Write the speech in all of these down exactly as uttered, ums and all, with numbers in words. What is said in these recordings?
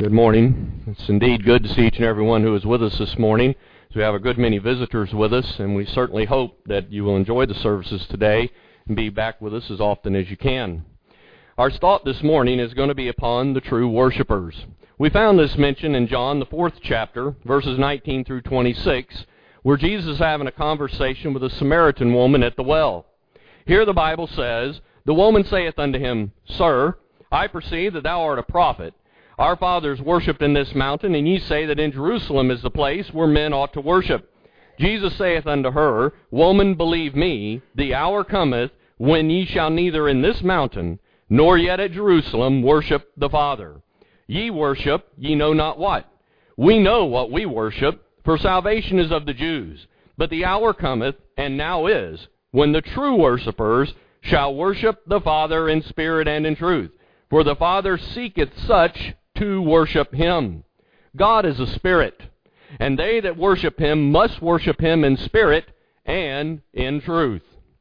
Good morning. It's indeed good to see each and every one who is with us this morning. We have a good many visitors with us, and we certainly hope that you will enjoy the services today and be back with us as often as you can. Our thought this morning is going to be upon the true worshipers. We found this mentioned in John, the fourth chapter, verses nineteen through twenty-six, where Jesus is having a conversation with a Samaritan woman at the well. Here the Bible says, "The woman saith unto him, Sir, I perceive that thou art a prophet. Our fathers worshipped in this mountain, and ye say that in Jerusalem is the place where men ought to worship. Jesus saith unto her, Woman, believe me, the hour cometh when ye shall neither in this mountain nor yet at Jerusalem worship the Father. Ye worship ye know not what. We know what we worship, for salvation is of the Jews. But the hour cometh, and now is, when the true worshipers shall worship the Father in spirit and in truth. For the Father seeketh such to worship him. God is a spirit, and they that worship him must worship him in spirit and in truth.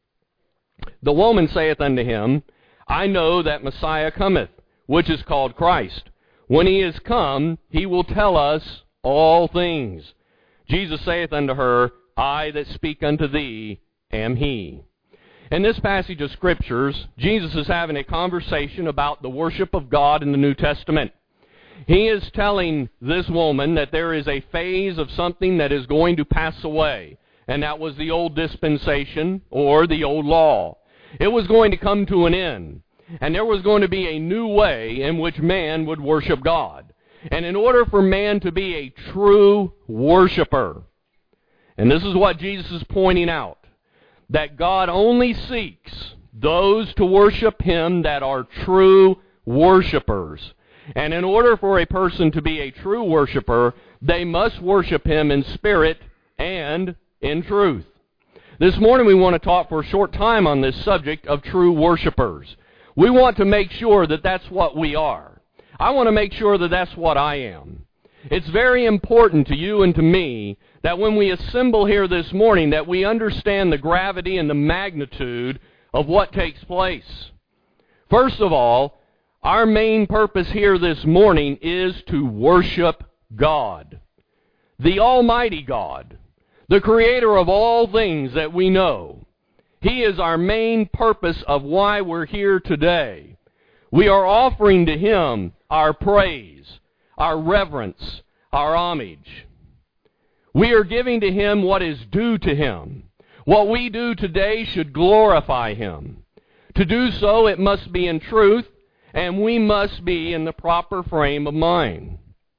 The woman saith unto him, I know that Messiah cometh, which is called Christ. When he is come, he will tell us all things. Jesus saith unto her, I that speak unto thee am he." In this passage of Scriptures, Jesus is having a conversation about the worship of God in the New Testament. He is telling this woman that there is a phase of something that is going to pass away, and that was the old dispensation or the old law. It was going to come to an end, and there was going to be a new way in which man would worship God. And in order for man to be a true worshiper, and this is what Jesus is pointing out, that God only seeks those to worship him that are true worshipers. And in order for a person to be a true worshiper, they must worship him in spirit and in truth. This morning we want to talk for a short time on this subject of true worshipers. We want to make sure that that's what we are. I want to make sure that that's what I am. It's very important to you and to me that when we assemble here this morning that we understand the gravity and the magnitude of what takes place. First of all, our main purpose here this morning is to worship God, the Almighty God, the Creator of all things that we know. He is our main purpose of why we're here today. We are offering to him our praise, our reverence, our homage. We are giving to him what is due to him. What we do today should glorify him. To do so, it must be in truth, and we must be in the proper frame of mind.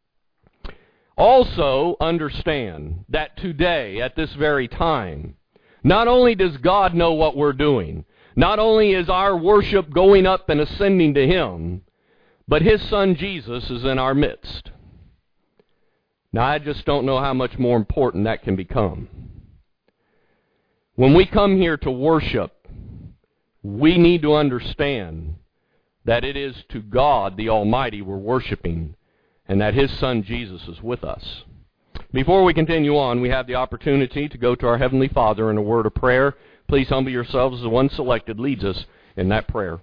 Also, understand that today, at this very time, not only does God know what we're doing, not only is our worship going up and ascending to him, but his Son Jesus is in our midst. Now, I just don't know how much more important that can become. When we come here to worship, we need to understand that it is to God, the Almighty, we're worshiping, and that his Son Jesus is with us. Before we continue on, we have the opportunity to go to our Heavenly Father in a word of prayer. Please humble yourselves as the one selected leads us in that prayer.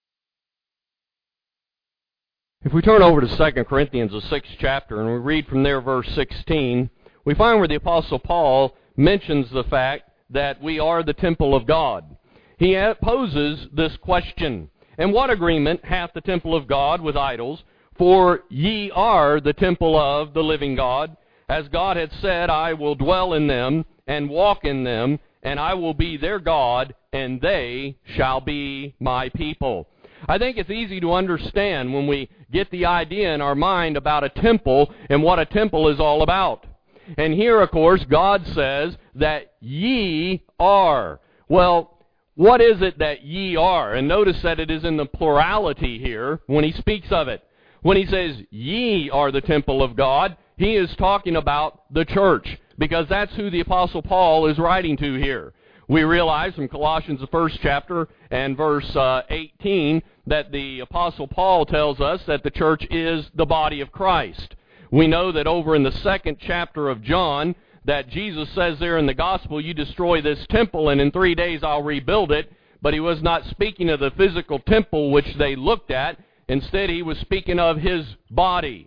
If we turn over to Second Corinthians, the sixth chapter, and we read from there verse sixteen, we find where the Apostle Paul mentions the fact that we are the temple of God. He poses this question, And what agreement hath the temple of God with idols? For ye are the temple of the living God. As God hath said, I will dwell in them, and walk in them, and I will be their God, and they shall be my people. I think it's easy to understand when we get the idea in our mind about a temple and what a temple is all about. And here, of course, God says that ye are. Well, what is it that ye are? And notice that it is in the plurality here when he speaks of it. When he says ye are the temple of God, he is talking about the church, because that's who the Apostle Paul is writing to here. We realize from Colossians, the first chapter, and verse uh, eighteen, that the Apostle Paul tells us that the church is the body of Christ. We know that over in the second chapter of John, that Jesus says there in the gospel, you destroy this temple, and in three days I'll rebuild it. But he was not speaking of the physical temple which they looked at. Instead, he was speaking of his body.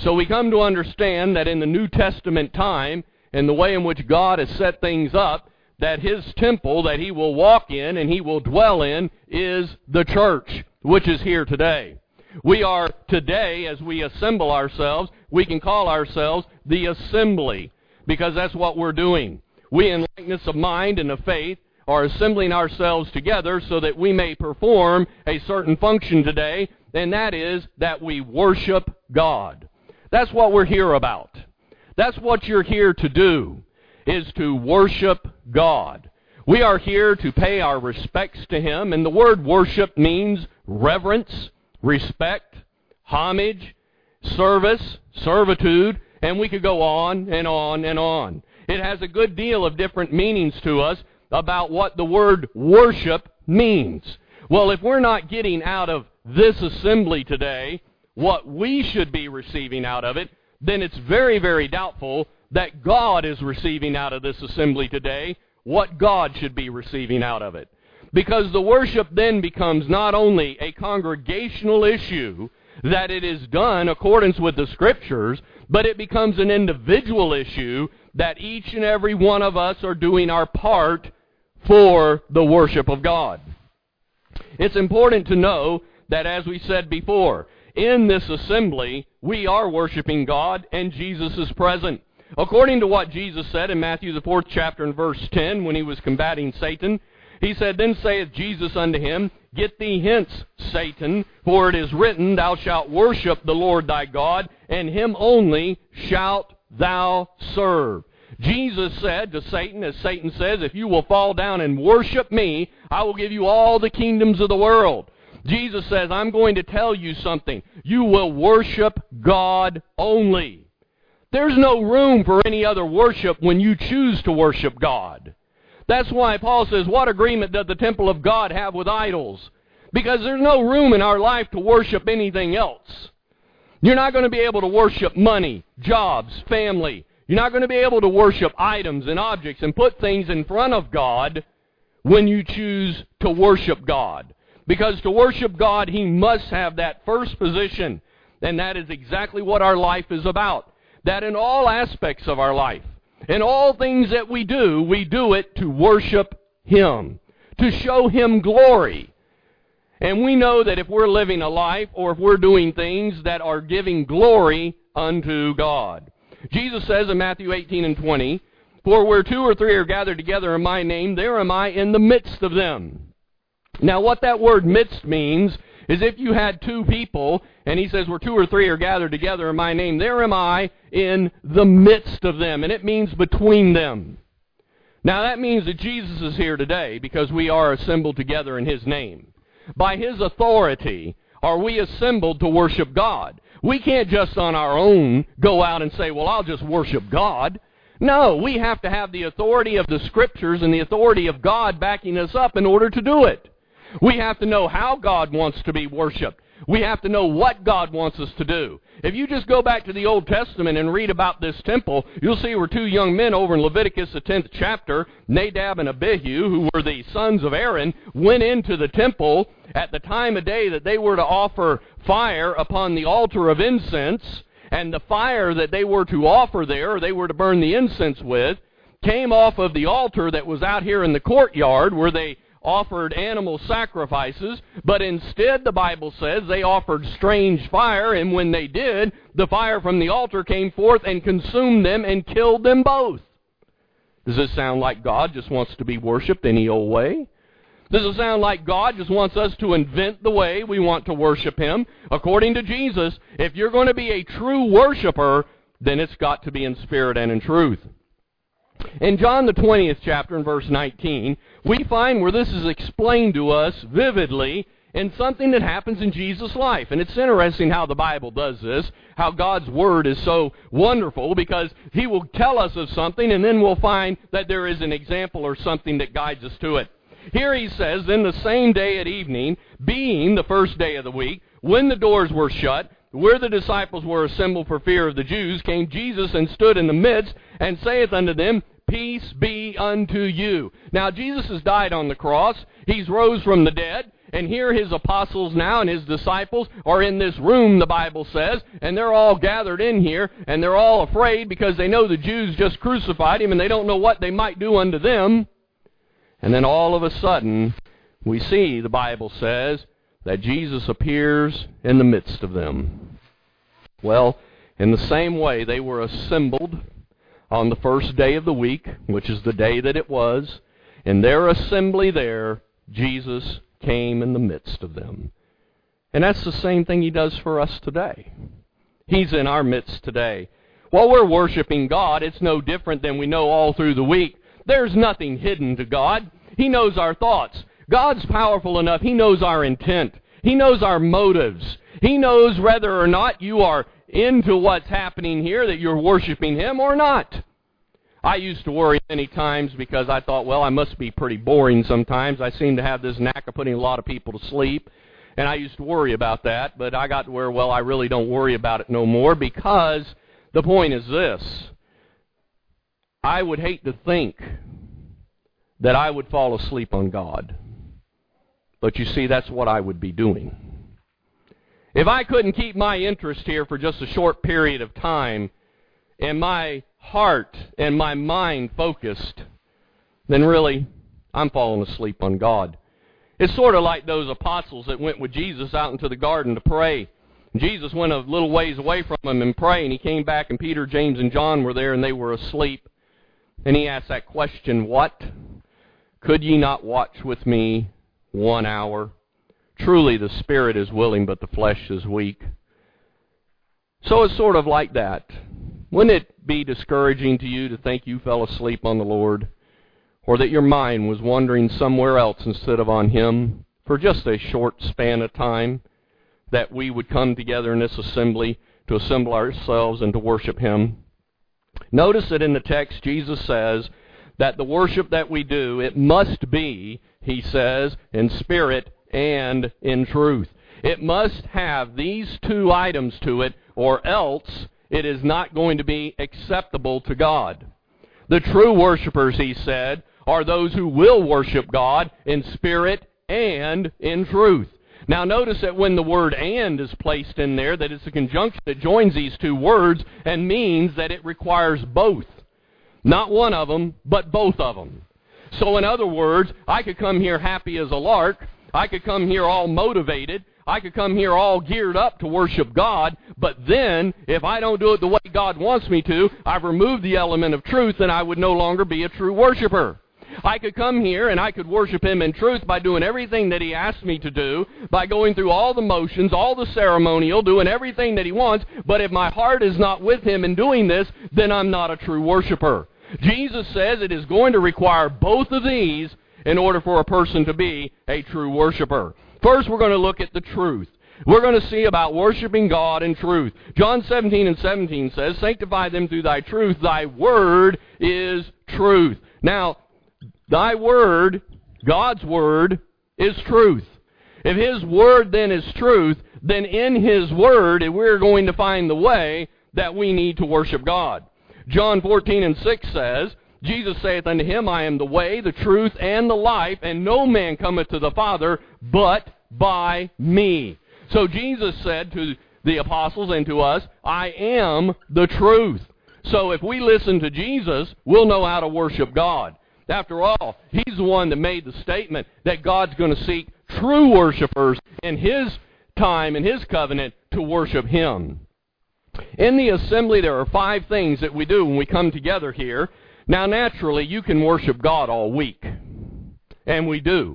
So we come to understand that in the New Testament time, and the way in which God has set things up, that His temple that He will walk in and He will dwell in is the church, which is here today. We are today, as we assemble ourselves, we can call ourselves the assembly, because that's what we're doing. We, in likeness of mind and of faith, are assembling ourselves together so that we may perform a certain function today, and that is that we worship God. That's what we're here about. That's what you're here to do, is to worship God. We are here to pay our respects to Him, and the word worship means reverence, respect, homage, service, servitude, and we could go on and on and on. It has a good deal of different meanings to us about what the word worship means. Well, if we're not getting out of this assembly today what we should be receiving out of it, then it's very, very doubtful that God is receiving out of this assembly today what God should be receiving out of it. Because the worship then becomes not only a congregational issue, that it is done accordance with the Scriptures, but it becomes an individual issue that each and every one of us are doing our part for the worship of God. It's important to know that, as we said before, in this assembly, we are worshiping God, and Jesus is present. According to what Jesus said in Matthew the fourth chapter and verse ten, when He was combating Satan, He said, Then saith Jesus unto him, Get thee hence, Satan, for it is written, Thou shalt worship the Lord thy God, and Him only shalt thou serve. Jesus said to Satan, as Satan says, If you will fall down and worship me, I will give you all the kingdoms of the world. Jesus says, I'm going to tell you something. You will worship God only. There's no room for any other worship when you choose to worship God. That's why Paul says, what agreement does the temple of God have with idols? Because there's no room in our life to worship anything else. You're not going to be able to worship money, jobs, family. You're not going to be able to worship items and objects and put things in front of God when you choose to worship God. Because to worship God, He must have that first position. And that is exactly what our life is about. That in all aspects of our life, in all things that we do, we do it to worship Him, to show Him glory. And we know that if we're living a life or if we're doing things that are giving glory unto God. Jesus says in Matthew eighteen and twenty, For where two or three are gathered together in my name, there am I in the midst of them. Now what that word midst means is if you had two people, and He says where two or three are gathered together in my name, there am I in the midst of them. And it means between them. Now that means that Jesus is here today because we are assembled together in His name. By His authority are we assembled to worship God. We can't just on our own go out and say, well, I'll just worship God. No, we have to have the authority of the Scriptures and the authority of God backing us up in order to do it. We have to know how God wants to be worshiped. We have to know what God wants us to do. If you just go back to the Old Testament and read about this temple, you'll see where two young men over in Leviticus, the tenth chapter, Nadab and Abihu, who were the sons of Aaron, went into the temple at the time of day that they were to offer fire upon the altar of incense, and the fire that they were to offer there, or they were to burn the incense with, came off of the altar that was out here in the courtyard where they offered animal sacrifices, but instead the Bible says they offered strange fire, and when they did, the fire from the altar came forth and consumed them and killed them both. Does this sound like God just wants to be worshipped any old way? Does it sound like God just wants us to invent the way we want to worship Him? According to Jesus, if you're going to be a true worshiper, then it's got to be in spirit and in truth. In John the twentieth chapter, in verse nineteen, we find where this is explained to us vividly in something that happens in Jesus' life. And it's interesting how the Bible does this, how God's Word is so wonderful, because He will tell us of something, and then we'll find that there is an example or something that guides us to it. Here He says, Then the same day at evening, being the first day of the week, when the doors were shut, where the disciples were assembled for fear of the Jews, came Jesus and stood in the midst, and saith unto them, Peace be unto you. Now, Jesus has died on the cross. He's rose from the dead. And here his apostles now and his disciples are in this room, the Bible says, and they're all gathered in here, and they're all afraid because they know the Jews just crucified him, and they don't know what they might do unto them. And then all of a sudden, we see, the Bible says, that Jesus appears in the midst of them. Well, in the same way, they were assembled on the first day of the week, which is the day that it was. In their assembly there, Jesus came in the midst of them. And that's the same thing he does for us today. He's in our midst today. While we're worshiping God, it's no different than we know all through the week. There's nothing hidden to God. He knows our thoughts. God's powerful enough. He knows our intent. He knows our motives. He knows whether or not you are into what's happening here, that you're worshiping him or not. I used to worry many times because I thought, well, I must be pretty boring sometimes. I seem to have this knack of putting a lot of people to sleep. And I used to worry about that, but I got to where, well, I really don't worry about it no more, because the point is this. I would hate to think that I would fall asleep on God. But you see, that's what I would be doing. If I couldn't keep my interest here for just a short period of time, and my heart and my mind focused, then really, I'm falling asleep on God. It's sort of like those apostles that went with Jesus out into the garden to pray. Jesus went a little ways away from them and prayed, and he came back, and Peter, James, and John were there, and they were asleep. And he asked that question, what? Could ye not watch with me one hour? Truly the spirit is willing, but the flesh is weak. So it's sort of like that. Wouldn't it be discouraging to you to think you fell asleep on the Lord, or that your mind was wandering somewhere else instead of on him for just a short span of time, that we would come together in this assembly to assemble ourselves and to worship him? Notice that in the text Jesus says that the worship that we do, it must be, he says, in spirit and in truth. It must have these two items to it, or else it is not going to be acceptable to God. The true worshipers, he said, are those who will worship God in spirit and in truth. Now notice that when the word and is placed in there, that it's a conjunction that joins these two words and means that it requires both. Not one of them, but both of them. So in other words, I could come here happy as a lark. I could come here all motivated. I could come here all geared up to worship God, but then, if I don't do it the way God wants me to, I've removed the element of truth, and I would no longer be a true worshiper. I could come here and I could worship him in truth by doing everything that he asked me to do, by going through all the motions, all the ceremonial, doing everything that he wants, but if my heart is not with him in doing this, then I'm not a true worshiper. Jesus says it is going to require both of these in order for a person to be a true worshiper. First, we're going to look at the truth. We're going to see about worshiping God in truth. John seventeen and seventeen says, sanctify them through thy truth. Thy word is truth. Now, thy word, God's word, is truth. If his word then is truth, then in his word we're going to find the way that we need to worship God. John fourteen and six says, Jesus saith unto him, I am the way, the truth, and the life, and no man cometh to the Father but by me. So Jesus said to the apostles and to us, I am the truth. So if we listen to Jesus, we'll know how to worship God. After all, he's the one that made the statement that God's going to seek true worshipers in his time, in his covenant, to worship him. In the assembly, there are five things that we do when we come together here. Now, naturally, you can worship God all week, and we do.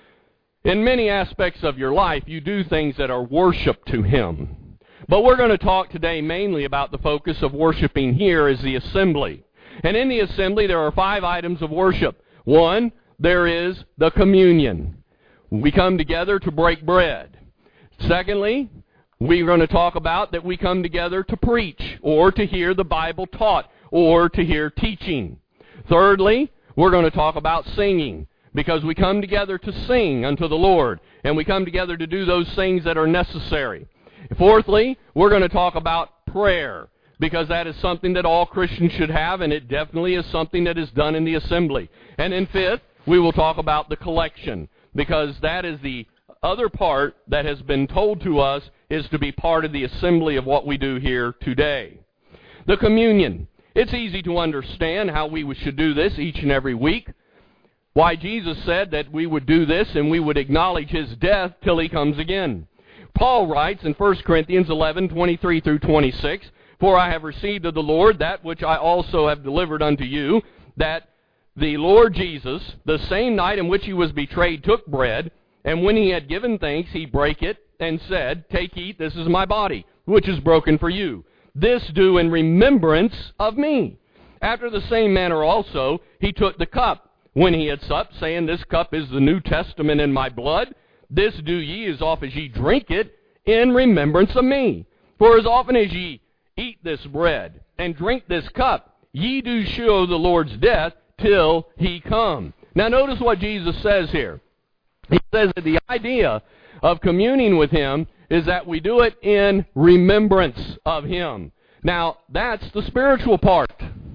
In many aspects of your life, you do things that are worship to him. But we're going to talk today mainly about the focus of worshiping here as the assembly. And in the assembly, there are five items of worship. One, there is the communion. We come together to break bread. Secondly, we're going to talk about that we come together to preach, or to hear the Bible taught, or to hear teaching. Thirdly, we're going to talk about singing, because we come together to sing unto the Lord, and we come together to do those things that are necessary. Fourthly, we're going to talk about prayer, because that is something that all Christians should have, and it definitely is something that is done in the assembly. And then fifth, we will talk about the collection, because that is the other part that has been told to us is to be part of the assembly of what we do here today. The communion. It's easy to understand how we should do this each and every week. Why Jesus said that we would do this and we would acknowledge His death till He comes again. Paul writes in First Corinthians eleven, twenty-three through twenty-six, "For I have received of the Lord that which I also have delivered unto you, that the Lord Jesus, the same night in which He was betrayed, took bread, and when He had given thanks, He brake it, and said, Take, eat, this is my body, which is broken for you. This do in remembrance of me. After the same manner also, He took the cup, when He had supped, saying, This cup is the New Testament in my blood. This do ye as often as ye drink it in remembrance of me. For as often as ye eat this bread and drink this cup, ye do show the Lord's death till He come." Now notice what Jesus says here. He says that the idea of communing with Him is that we do it in remembrance of Him. Now, that's the spiritual part.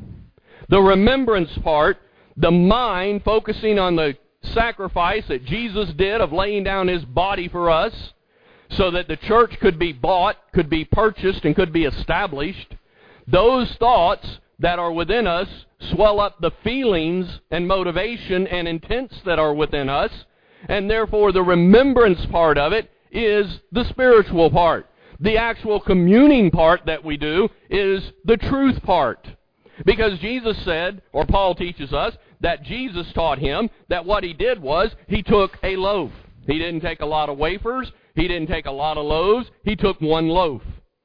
The remembrance part, the mind focusing on the sacrifice that Jesus did of laying down His body for us so that the church could be bought, could be purchased, and could be established. Those thoughts that are within us swell up the feelings and motivation and intents that are within us, and therefore the remembrance part of it is the spiritual part. The actual communing part that we do is the truth part. Because Jesus said, or Paul teaches us, that Jesus taught him that what He did was He took a loaf. He didn't take a lot of wafers. He didn't take a lot of loaves. He took one loaf.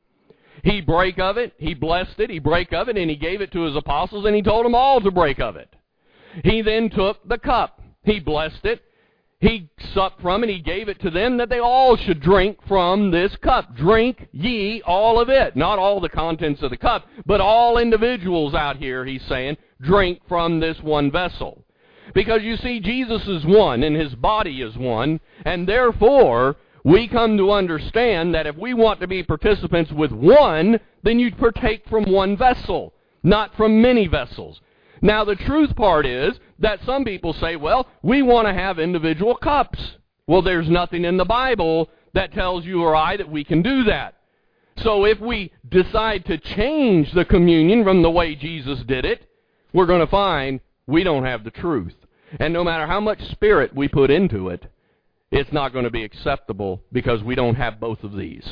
He brake of it. He blessed it. He brake of it, and He gave it to His apostles, and He told them all to break of it. He then took the cup. He blessed it. He supped from it. He gave it to them that they all should drink from this cup. Drink ye all of it. Not all the contents of the cup, but all individuals out here, He's saying, drink from this one vessel. Because you see, Jesus is one, and His body is one, and therefore we come to understand that if we want to be participants with one, then you partake from one vessel, not from many vessels. Now, the truth part is that some people say, well, we want to have individual cups. Well, there's nothing in the Bible that tells you or I that we can do that. So if we decide to change the communion from the way Jesus did it, we're going to find we don't have the truth. And no matter how much spirit we put into it, it's not going to be acceptable because we don't have both of these.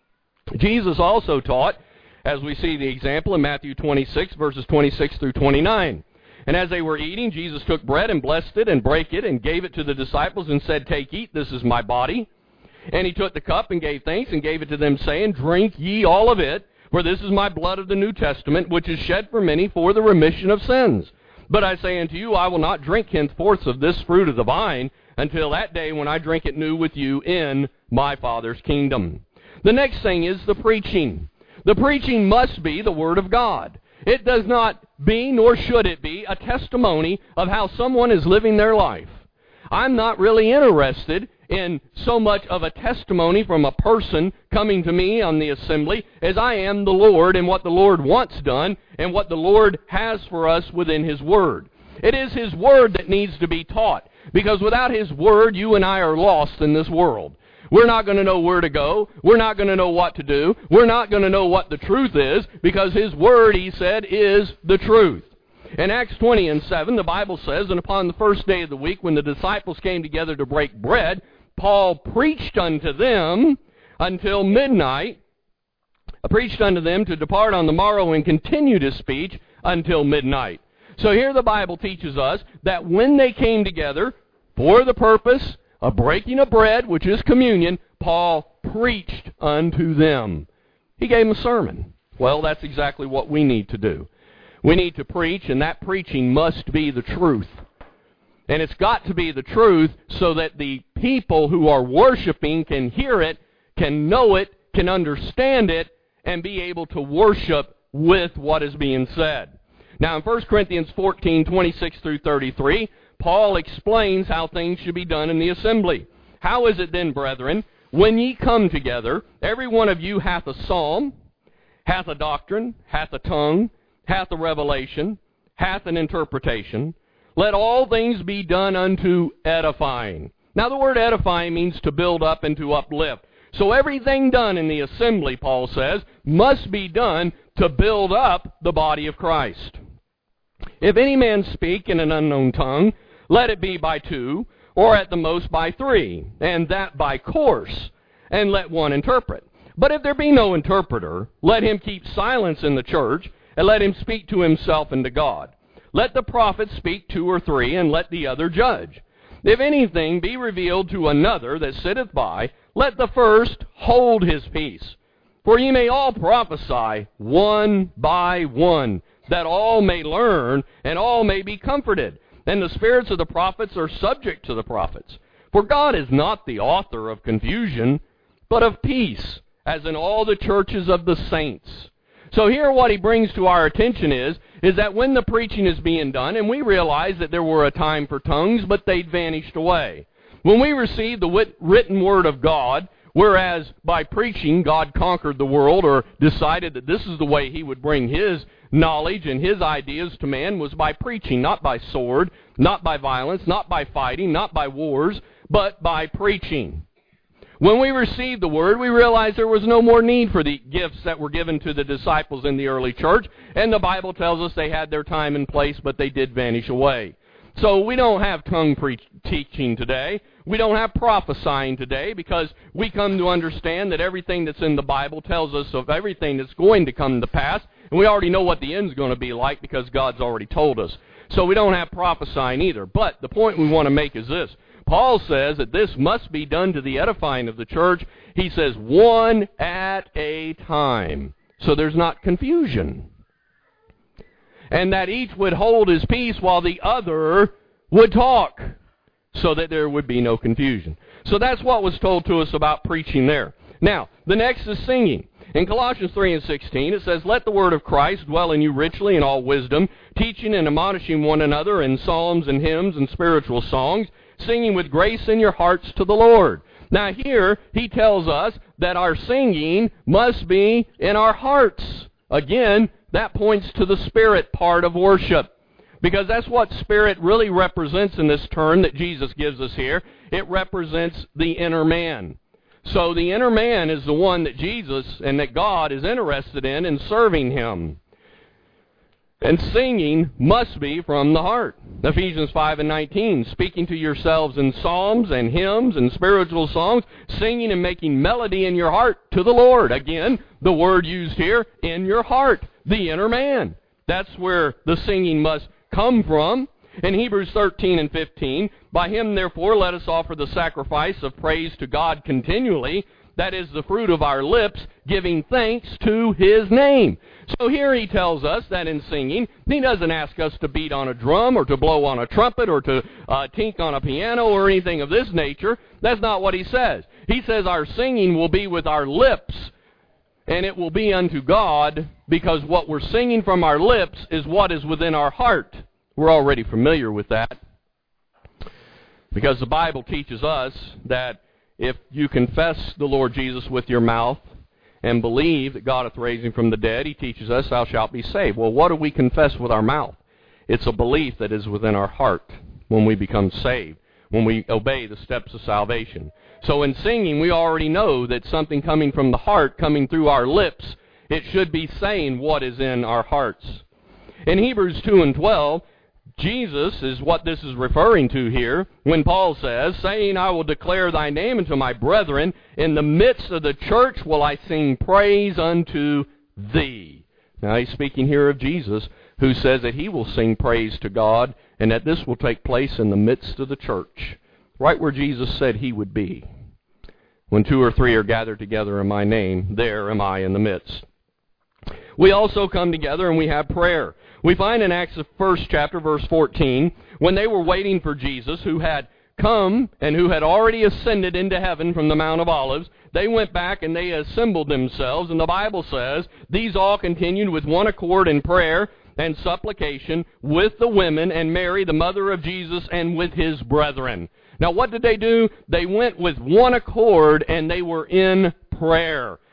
Jesus also taught, as we see the example in Matthew twenty-six, verses twenty-six through twenty-nine. "And as they were eating, Jesus took bread and blessed it and brake it and gave it to the disciples and said, Take, eat, this is my body. And He took the cup and gave thanks and gave it to them, saying, Drink ye all of it, for this is my blood of the New Testament, which is shed for many for the remission of sins. But I say unto you, I will not drink henceforth of this fruit of the vine until that day when I drink it new with you in my Father's kingdom." The next thing is the preaching. The preaching must be the Word of God. It does not be, nor should it be, a testimony of how someone is living their life. I'm not really interested in so much of a testimony from a person coming to me on the assembly as I am the Lord and what the Lord wants done and what the Lord has for us within His Word. It is His Word that needs to be taught, because without His Word, you and I are lost in this world. We're not going to know where to go. We're not going to know what to do. We're not going to know what the truth is, because His Word, He said, is the truth. In Acts twenty and seven, the Bible says, "And upon the first day of the week, when the disciples came together to break bread, Paul preached unto them until midnight, preached unto them to depart on the morrow and continued His speech until midnight." So here the Bible teaches us that when they came together for the purpose of breaking of bread, which is communion, Paul preached unto them. He gave them a sermon. Well, that's exactly what we need to do. We need to preach, and that preaching must be the truth. And it's got to be the truth so that the people who are worshiping can hear it, can know it, can understand it, and be able to worship with what is being said. Now, in First Corinthians fourteen, twenty-six through thirty-three, Paul explains how things should be done in the assembly. "How is it then, brethren, when ye come together, every one of you hath a psalm, hath a doctrine, hath a tongue, hath a revelation, hath an interpretation? Let all things be done unto edifying. Now the word edifying means to build up and to uplift. So everything done in the assembly, Paul says, must be done to build up the body of Christ. If any man speak in an unknown tongue, let it be by two, or at the most by three, and that by course, and let one interpret. But if there be no interpreter, let him keep silence in the church, and let him speak to himself and to God. Let the prophet speak two or three, and let the other judge. If anything be revealed to another that sitteth by, let the first hold his peace. For ye may all prophesy one by one, that all may learn, and all may be comforted. And the spirits of the prophets are subject to the prophets. For God is not the author of confusion, but of peace, as in all the churches of the saints. So here what he brings to our attention is, is that when the preaching is being done, and we realize that there were a time for tongues, but they'd vanished away. When we received the wit- written word of God, whereas by preaching God conquered the world or decided that this is the way he would bring his knowledge and his ideas to man, was by preaching, not by sword, not by violence, not by fighting, not by wars, but by preaching. When we received the word, we realized there was no more need for the gifts that were given to the disciples in the early church, and the Bible tells us they had their time and place, but they did vanish away. So we don't have tongue pre- teaching today. We don't have prophesying today, because we come to understand that everything that's in the Bible tells us of everything that's going to come to pass, and we already know what the end's going to be like because God's already told us. So we don't have prophesying either. But the point we want to make is this. Paul says that this must be done to the edifying of the church. He says one at a time, so there's not confusion. And that each would hold his peace while the other would talk, so that there would be no confusion. So that's what was told to us about preaching there. Now, the next is singing. In Colossians three and sixteen, it says, Let the word of Christ dwell in you richly in all wisdom, teaching and admonishing one another in psalms and hymns and spiritual songs, singing with grace in your hearts to the Lord. Now here, he tells us that our singing must be in our hearts. Again, that points to the spirit part of worship, because that's what spirit really represents in this term that Jesus gives us here. It represents the inner man. So the inner man is the one that Jesus and that God is interested in in serving him. And singing must be from the heart. Ephesians five and nineteen, speaking to yourselves in psalms and hymns and spiritual songs, singing and making melody in your heart to the Lord. Again, the word used here, in your heart, the inner man. That's where the singing must come from. In Hebrews thirteen and fifteen, by him therefore let us offer the sacrifice of praise to God continually, that is the fruit of our lips, giving thanks to his name. So here he tells us that in singing, he doesn't ask us to beat on a drum or to blow on a trumpet or to uh, tink on a piano or anything of this nature. That's not what he says. He says our singing will be with our lips, and it will be unto God, because what we're singing from our lips is what is within our heart. We're already familiar with that, because the Bible teaches us that if you confess the Lord Jesus with your mouth and believe that God hath raised him from the dead, he teaches us, thou shalt be saved. Well, what do we confess with our mouth? It's a belief that is within our heart when we become saved, when we obey the steps of salvation. So in singing, we already know that something coming from the heart, coming through our lips, it should be saying what is in our hearts. In Hebrews two and twelve, Jesus is what this is referring to here when Paul says, saying, I will declare thy name unto my brethren, in the midst of the church will I sing praise unto thee. Now he's speaking here of Jesus, who says that he will sing praise to God, and that this will take place in the midst of the church, right where Jesus said he would be. When two or three are gathered together in my name, there am I in the midst. We also come together and we have prayer. We find in Acts the first chapter, verse fourteen, when they were waiting for Jesus, who had come and who had already ascended into heaven from the Mount of Olives, they went back and they assembled themselves, and the Bible says, these all continued with one accord in prayer and supplication with the women and Mary, the mother of Jesus, and with his brethren. Now what did they do? They went with one accord and they were in prayer.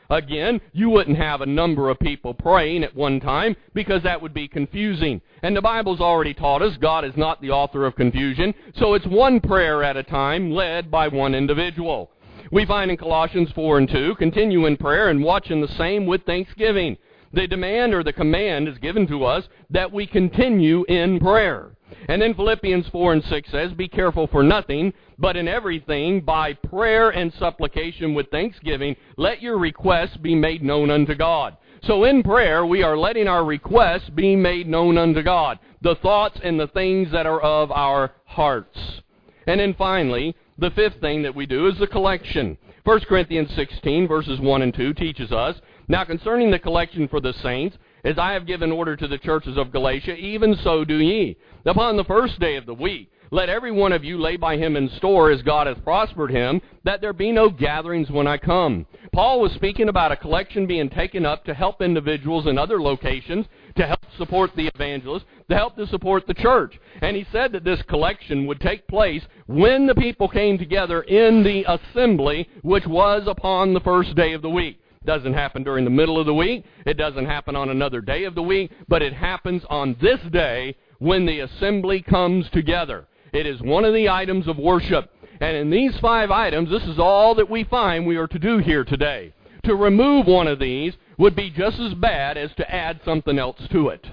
Again, you wouldn't have a number of people praying at one time because that would be confusing. And the Bible's already taught us God is not the author of confusion, so it's one prayer at a time led by one individual. We find in Colossians four and two, continue in prayer and watch in the same with thanksgiving. The demand or the command is given to us that we continue in prayer. And then Philippians four and six says, be careful for nothing, but in everything by prayer and supplication with thanksgiving, let your requests be made known unto God. So in prayer, we are letting our requests be made known unto God, the thoughts and the things that are of our hearts. And then finally, the fifth thing that we do is the collection. First Corinthians sixteen, verses one and two teaches us, now concerning the collection for the saints, as I have given order to the churches of Galatia, even so do ye. Upon the first day of the week, let every one of you lay by him in store as God hath prospered him, that there be no gatherings when I come. Paul was speaking about a collection being taken up to help individuals in other locations, to help support the evangelists, to help to support the church. And he said that this collection would take place when the people came together in the assembly, which was upon the first day of the week. Doesn't happen during the middle of the week. It doesn't happen on another day of the week, but it happens on this day when the assembly comes together. It is one of the items of worship. And in these five items, this is all that we find we are to do here today. To remove one of these would be just as bad as to add something else to it.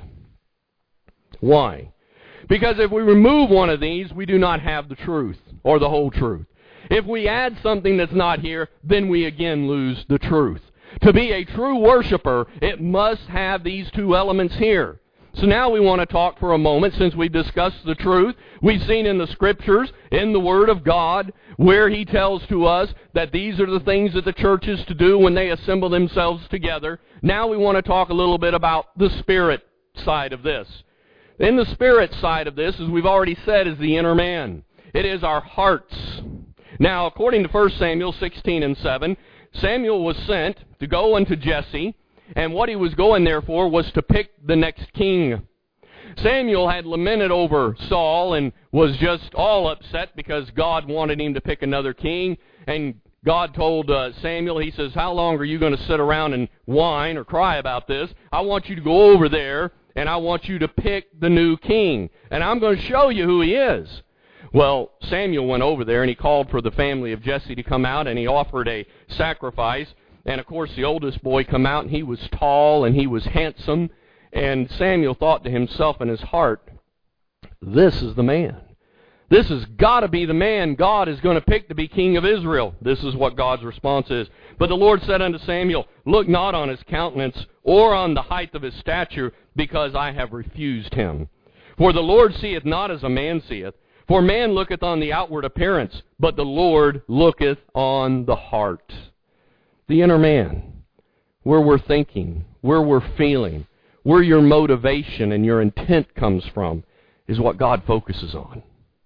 Why? Because if we remove one of these, we do not have the truth, or the whole truth. If we add something that's not here, then we again lose the truth. To be a true worshiper, it must have these two elements here. So now we want to talk for a moment, since we've discussed the truth. We've seen in the Scriptures, in the Word of God, where He tells to us that these are the things that the church is to do when they assemble themselves together. Now we want to talk a little bit about the Spirit side of this. In the Spirit side of this, as we've already said, is the inner man. It is our hearts. Now, according to First Samuel sixteen and seven, Samuel was sent to go unto Jesse, and what he was going there for was to pick the next king. Samuel had lamented over Saul and was just all upset because God wanted him to pick another king. And God told uh, Samuel, he says, how long are you going to sit around and whine or cry about this? I want you to go over there, and I want you to pick the new king. And I'm going to show you who he is. Well, Samuel went over there, and he called for the family of Jesse to come out, and he offered a sacrifice. And, of course, the oldest boy come out, and he was tall, and he was handsome. And Samuel thought to himself in his heart, this is the man. This has got to be the man God is going to pick to be king of Israel. This is what God's response is. But the Lord said unto Samuel, look not on his countenance or on the height of his stature, because I have refused him. For the Lord seeth not as a man seeth. For man looketh on the outward appearance, but the Lord looketh on the heart. The inner man, where we're thinking, where we're feeling, where your motivation and your intent comes from, is what God focuses on.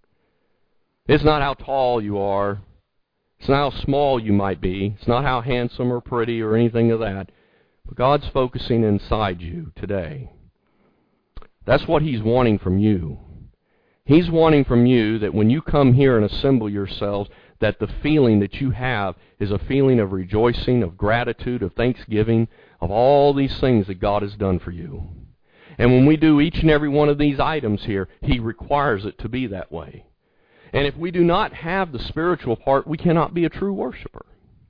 It's not how tall you are. It's not how small you might be. It's not how handsome or pretty or anything of that. But God's focusing inside you today. That's what He's wanting from you. He's wanting from you that when you come here and assemble yourselves, that the feeling that you have is a feeling of rejoicing, of gratitude, of thanksgiving, of all these things that God has done for you. And when we do each and every one of these items here, He requires it to be that way. And if we do not have the spiritual part, we cannot be a true worshiper.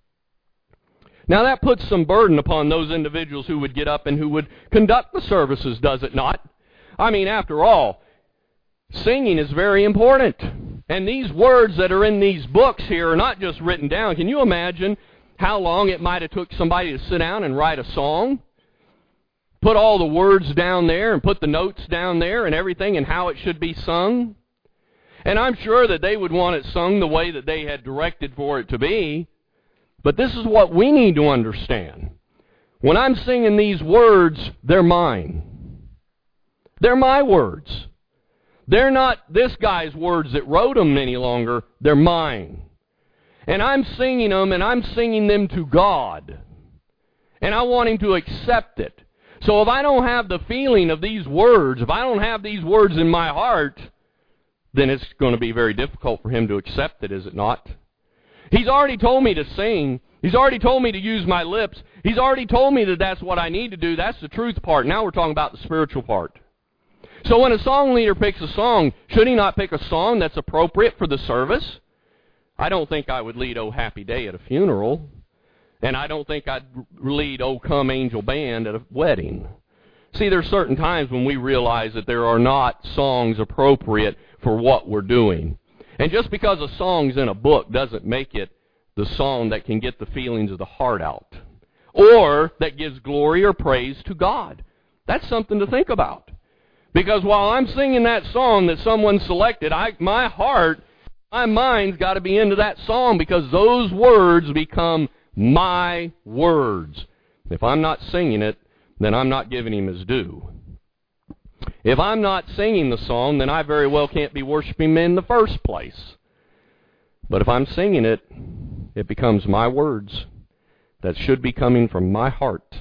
Now that puts some burden upon those individuals who would get up and who would conduct the services, does it not? I mean, after all, singing is very important. And these words that are in these books here are not just written down. Can you imagine how long it might have took somebody to sit down and write a song? Put all the words down there and put the notes down there and everything and how it should be sung. And I'm sure that they would want it sung the way that they had directed for it to be. But this is what we need to understand. When I'm singing these words, they're mine. They're my words. They're not this guy's words that wrote them any longer. They're mine. And I'm singing them, and I'm singing them to God. And I want Him to accept it. So if I don't have the feeling of these words, if I don't have these words in my heart, then it's going to be very difficult for Him to accept it, is it not? He's already told me to sing, He's already told me to use my lips. He's already told me that that's what I need to do. That's the truth part. Now we're talking about the spiritual part. So when a song leader picks a song, should he not pick a song that's appropriate for the service? I don't think I would lead "Oh Happy Day" at a funeral. And I don't think I'd lead "Oh Come Angel Band" at a wedding. See, there's certain times when we realize that there are not songs appropriate for what we're doing. And just because a song's in a book doesn't make it the song that can get the feelings of the heart out, or that gives glory or praise to God. That's something to think about. Because while I'm singing that song that someone selected, I, my heart, my mind's got to be into that song, because those words become my words. If I'm not singing it, then I'm not giving him his due. If I'm not singing the song, then I very well can't be worshiping him in the first place. But if I'm singing it, it becomes my words that should be coming from my heart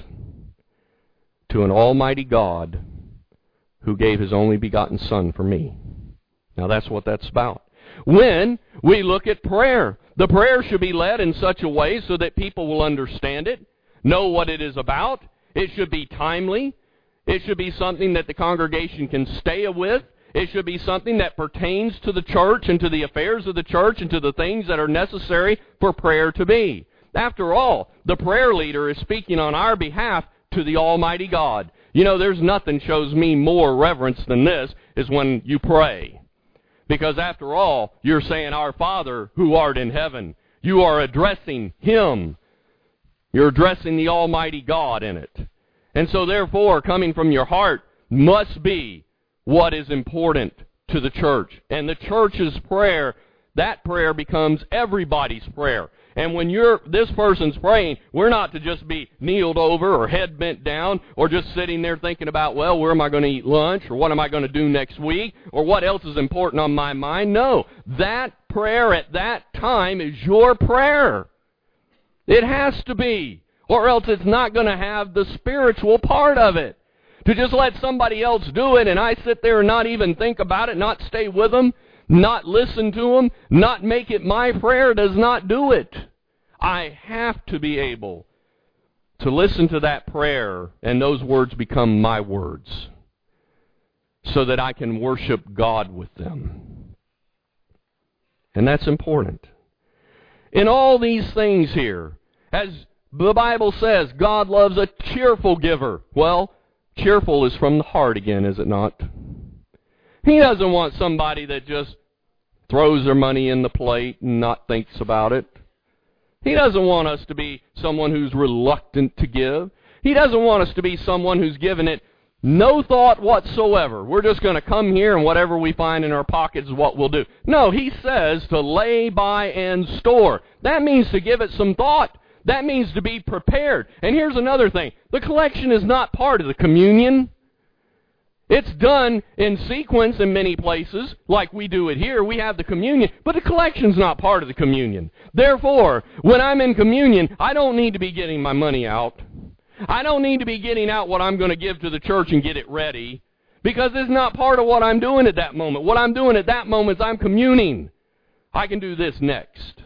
to an almighty God who gave his only begotten Son for me. Now that's what that's about. When we look at prayer, the prayer should be led in such a way so that people will understand it, know what it is about. It should be timely. It should be something that the congregation can stay with. It should be something that pertains to the church and to the affairs of the church and to the things that are necessary for prayer to be. After all, the prayer leader is speaking on our behalf to the Almighty God. You know, there's nothing shows me more reverence than this, is when you pray. Because after all, you're saying, "Our Father who art in heaven." You are addressing Him. You're addressing the Almighty God in it. And so therefore, coming from your heart must be what is important to the church. And the church's prayer, that prayer becomes everybody's prayer. And when you're this person's praying, we're not to just be kneeled over or head bent down or just sitting there thinking about, well, where am I going to eat lunch, or what am I going to do next week, or what else is important on my mind. No, that prayer at that time is your prayer. It has to be, or else it's not going to have the spiritual part of it. To just let somebody else do it and I sit there and not even think about it, not stay with them, not listen to them, not make it my prayer, does not do it. I have to be able to listen to that prayer and those words become my words so that I can worship God with them. And that's important. In all these things here, as the Bible says, God loves a cheerful giver. Well, cheerful is from the heart again, is it not? He doesn't want somebody that just throws their money in the plate and not thinks about it. He doesn't want us to be someone who's reluctant to give. He doesn't want us to be someone who's given it no thought whatsoever. We're just going to come here and whatever we find in our pockets is what we'll do. No, he says to lay by and store. That means to give it some thought. That means to be prepared. And here's another thing. The collection is not part of the communion. It's done in sequence in many places, like we do it here. We have the communion, but the collection's not part of the communion. Therefore, when I'm in communion, I don't need to be getting my money out. I don't need to be getting out what I'm going to give to the church and get it ready, because it's not part of what I'm doing at that moment. What I'm doing at that moment is I'm communing. I can do this next.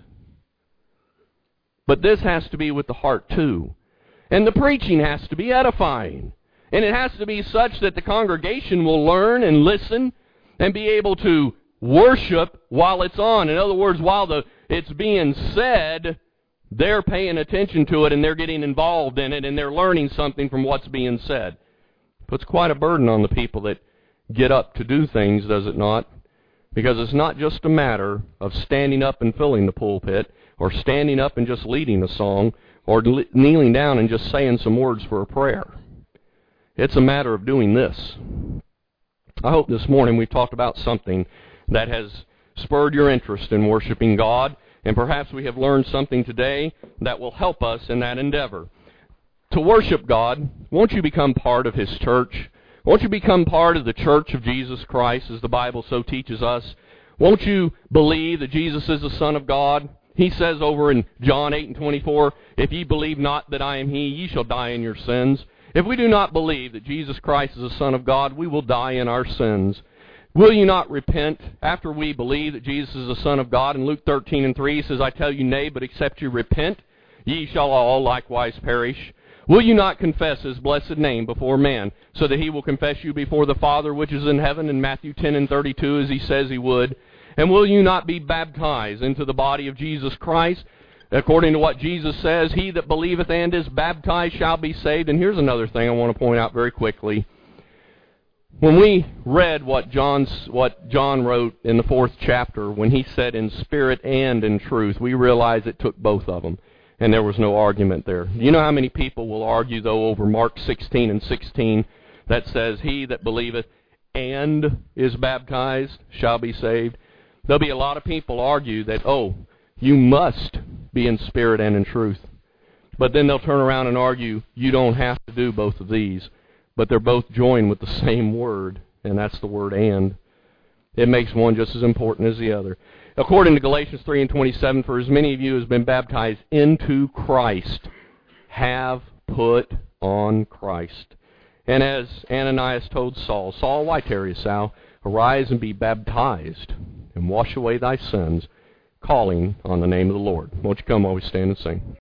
But this has to be with the heart too. And the preaching has to be edifying. And it has to be such that the congregation will learn and listen and be able to worship while it's on. In other words, while the it's being said, they're paying attention to it and they're getting involved in it and they're learning something from what's being said. It puts quite a burden on the people that get up to do things, does it not? Because it's not just a matter of standing up and filling the pulpit, or standing up and just leading a song, or kneeling down and just saying some words for a prayer. It's a matter of doing this. I hope this morning we've talked about something that has spurred your interest in worshiping God, and perhaps we have learned something today that will help us in that endeavor. To worship God, won't you become part of His church? Won't you become part of the church of Jesus Christ, as the Bible so teaches us? Won't you believe that Jesus is the Son of God? He says over in John eight and twenty-four, "If ye believe not that I am He, ye shall die in your sins." If we do not believe that Jesus Christ is the Son of God, we will die in our sins. Will you not repent after we believe that Jesus is the Son of God? In Luke thirteen and three, He says, "I tell you, nay, but except you repent, ye shall all likewise perish. Will you not confess his blessed name before man, so that he will confess you before the Father which is in heaven, in Matthew ten and thirty-two, as he says he would? And will you not be baptized into the body of Jesus Christ? According to what Jesus says, he that believeth and is baptized shall be saved. And here's another thing I want to point out very quickly. When we read what John's what John wrote in the fourth chapter, when he said in spirit and in truth, we realize it took both of them, and there was no argument there. You know how many people will argue, though, over Mark sixteen and sixteen that says, he that believeth and is baptized shall be saved? There'll be a lot of people argue that, oh, you must be in spirit and in truth. But then they'll turn around and argue, you don't have to do both of these. But they're both joined with the same word, and that's the word and. It makes one just as important as the other. According to Galatians three and twenty-seven, for as many of you as have been baptized into Christ have put on Christ. And as Ananias told Saul, Saul, why tarriest thou? Arise and be baptized, and wash away thy sins, calling on the name of the Lord. Won't you come while we stand and sing?